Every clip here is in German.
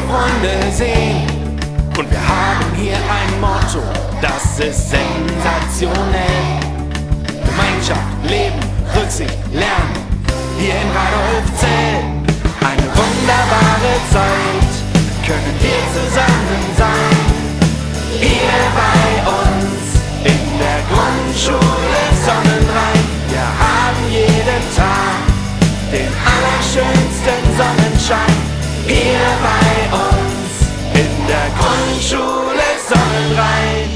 Freunde sehen. Und wir haben hier ein Motto, das ist sensationell. Gemeinschaft, Leben, Rücksicht, Lernen, hier in Radolfzell. Eine wunderbare Zeit, können wir zusammen sein. Hier bei uns in der Grundschule Sonnenrhein. Wir haben jeden Tag den allerschönsten Sonnenschein. Hier bei uns in der Grundschule Sonnenrhein.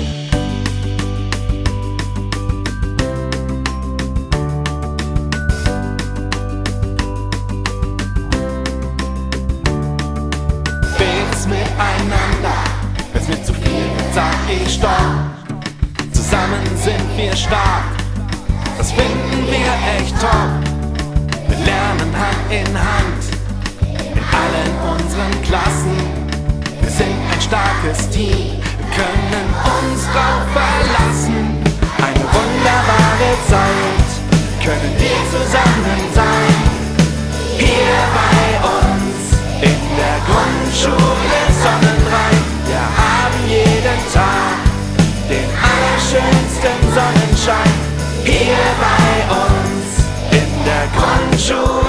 Faires miteinander, wenn's mir zu viel wird, sag ich stopp. Zusammen sind wir stark, das finden wir echt top. Wir lernen Hand in Hand in allen unseren Klassen. Wir sind ein starkes Team, wir können uns drauf verlassen. Eine wunderbare Zeit, können wir zusammen sein. Hier bei uns in der Grundschule Sonnenrhein. Wir haben jeden Tag den allerschönsten Sonnenschein. Hier bei uns in der Grundschule